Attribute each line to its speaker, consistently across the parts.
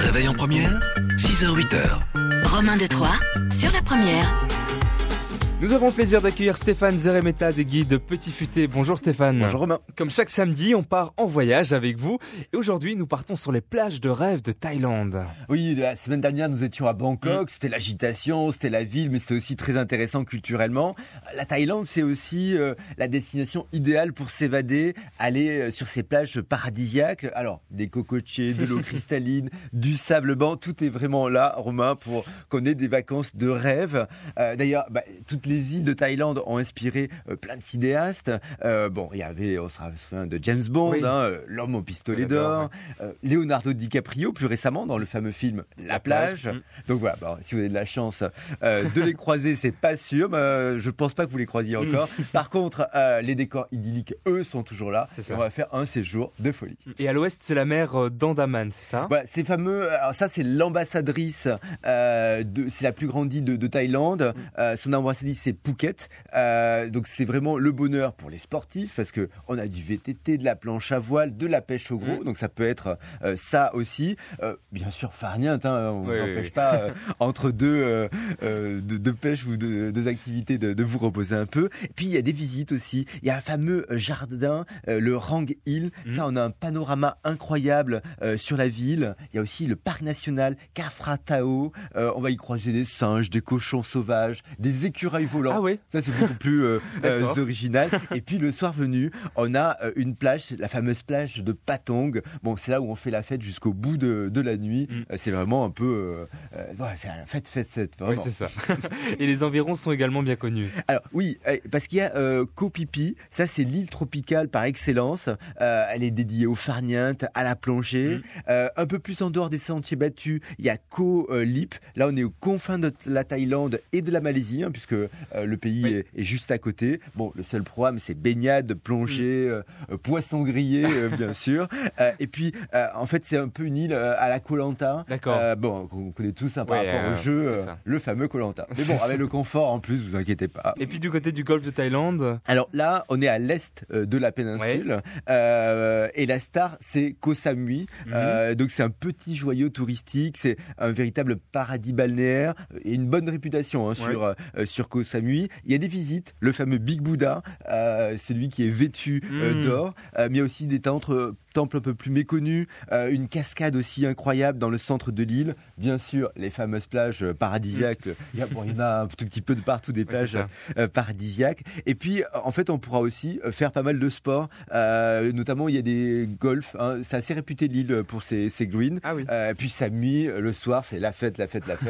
Speaker 1: réveil en première, 6h, 8h.
Speaker 2: Romain de Troyes, sur la première.
Speaker 3: Nous avons le plaisir d'accueillir Stéphane Zeremeta des guides Petit Futé. Bonjour Stéphane.
Speaker 4: Bonjour Romain.
Speaker 3: Comme chaque samedi, on part en voyage avec vous. Et aujourd'hui, nous partons sur les plages de rêve de Thaïlande.
Speaker 4: Oui, la semaine dernière, nous étions à Bangkok. C'était l'agitation, c'était la ville, mais c'était aussi très intéressant culturellement. La Thaïlande, c'est aussi la destination idéale pour s'évader, aller sur ces plages paradisiaques. Alors, des cocotiers, de l'eau cristalline, du sable blanc, tout est vraiment là, Romain, pour qu'on ait des vacances de rêve. D'ailleurs, toutes les îles de Thaïlande ont inspiré plein de cinéastes. Il y avait, on se souvient de James Bond, oui. L'homme au pistolet d'or, Leonardo DiCaprio, plus récemment dans le fameux film La plage. Donc voilà, si vous avez de la chance de les croiser, c'est pas sûr, mais je pense pas que vous les croisiez encore. Par contre, les décors idylliques, eux, sont toujours là. Et on va faire un séjour de folie.
Speaker 3: Et à l'ouest, c'est la mer d'Andaman, c'est ça?
Speaker 4: Voilà, c'est fameux. Alors ça, c'est l'ambassadrice. C'est la plus grande île de Thaïlande. Son ambassadrice, c'est Phuket. Donc c'est vraiment le bonheur pour les sportifs parce que on a du VTT, de la planche à voile, de la pêche au gros. Donc ça peut être ça aussi. Bien sûr, farniente, on vous empêche pas entre deux pêches ou deux activités de vous reposer un peu. Et puis il y a des visites aussi. Il y a un fameux jardin, le Rang Hill. Ça, on a un panorama incroyable sur la ville. Il y a aussi le parc national Khao Phraya. On va y croiser des singes, des cochons sauvages, des écureuils volants.
Speaker 3: Ah oui.
Speaker 4: Ça, c'est beaucoup plus original. Et puis le soir venu, on a une plage, la fameuse plage de Patong. Bon, c'est là où on fait la fête jusqu'au bout de la nuit. C'est vraiment un peu, c'est la fête, vraiment.
Speaker 3: Oui, c'est ça. Et les environs sont également bien connus.
Speaker 4: Alors oui, parce qu'il y a Koh Phi Phi. Ça, c'est l'île tropicale par excellence. Elle est dédiée aux farnientes, à la plongée. Un peu plus en dehors des sentiers battus, il y a Koh Lip. Là, on est aux confins de la Thaïlande et de la Malaisie, puisque le pays est juste à côté. Bon, le seul programme, c'est baignade, plongée, poisson grillé, bien sûr. Et puis, en fait, c'est un peu une île à la Koh Lanta.
Speaker 3: D'accord.
Speaker 4: On connaît tous par rapport au jeu, le fameux Koh Lanta. Mais bon, avec le confort en plus, vous inquiétez pas.
Speaker 3: Et puis du côté du golfe de Thaïlande.
Speaker 4: Alors là, on est à l'est de la péninsule. Et la star, c'est Koh Samui. Donc c'est un petit joyau touristique. C'est un véritable paradis balnéaire. Et une bonne réputation sur Koh Samui. Il y a des visites. Le fameux Big Buddha, celui qui est vêtu d'or. Mais il y a aussi des temples un peu plus méconnus, une cascade aussi incroyable dans le centre de l'île. Bien sûr, les fameuses plages paradisiaques. Il y en a un tout petit peu de partout des plages paradisiaques. Et puis, en fait, on pourra aussi faire pas mal de sports. Notamment, il y a des golfs. C'est assez réputé l'île pour ses greens.
Speaker 3: Ah oui.
Speaker 4: Puis Samui, le soir, c'est la fête.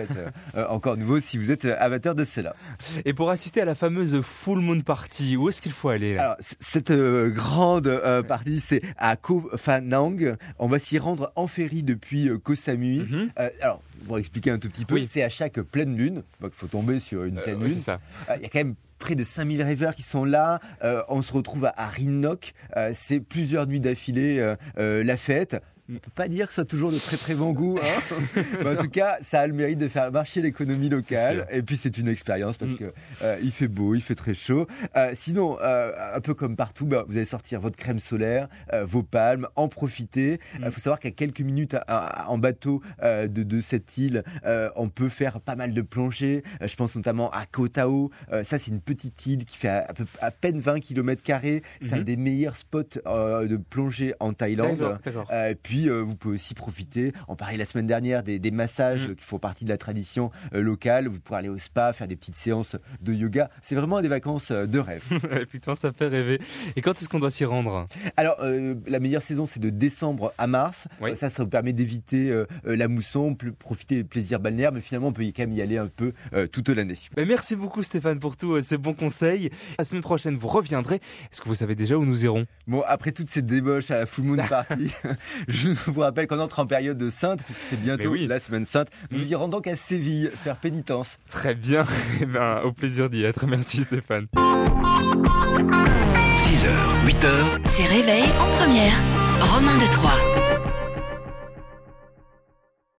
Speaker 4: Encore nouveau si vous êtes amateur de cela.
Speaker 3: Et pour assister à la fameuse Full Moon Party, où est-ce qu'il faut aller là?
Speaker 4: Alors, cette grande partie, c'est à Koh Phanang. On va s'y rendre en ferry depuis Koh Samui. Alors, pour expliquer un tout petit peu, c'est à chaque pleine lune. Donc, il faut tomber sur une pleine lune.
Speaker 3: C'est ça.
Speaker 4: Il y a quand même près de 5000 rêveurs qui sont là. On se retrouve à Ring Nok. C'est plusieurs nuits d'affilée la fête. On ne peut pas dire que ce soit toujours de très très bon goût. Mais en tout cas, ça a le mérite de faire marcher l'économie locale. Et puis c'est une expérience parce que il fait beau, il fait très chaud. Sinon, un peu comme partout, vous allez sortir votre crème solaire, vos palmes, en profiter. Il faut savoir qu'à quelques minutes en bateau de cette île, on peut faire pas mal de plongées. Je pense notamment à Koh Tao. Ça, c'est une petite île qui fait à peine 20 km². C'est un des meilleurs spots de plongée en Thaïlande.
Speaker 3: D'accord.
Speaker 4: Puis vous pouvez aussi profiter, on parlait la semaine dernière des massages qui font partie de la tradition locale. Vous pourrez aller au spa, faire des petites séances de yoga. C'est vraiment des vacances de rêve.
Speaker 3: Putain, ça fait rêver. Et quand est-ce qu'on doit s'y rendre?
Speaker 4: Alors, la meilleure saison, c'est de décembre à mars. Ça vous permet d'éviter la mousson, profiter des plaisirs balnéaires, mais finalement, on peut quand même y aller un peu toute l'année.
Speaker 3: Merci beaucoup Stéphane pour tous ces bons conseils. La semaine prochaine, vous reviendrez. Est-ce que vous savez déjà où nous irons?
Speaker 4: Bon, après toute cette débauche à la Full Moon Party, je vous rappelle qu'on entre en période de Sainte, puisque c'est bientôt la semaine Sainte. Nous irons donc à Séville faire pénitence.
Speaker 3: Très bien. Au plaisir d'y être. Merci Stéphane.
Speaker 1: 6h, 8h.
Speaker 2: C'est réveil en première. Romain de Troyes.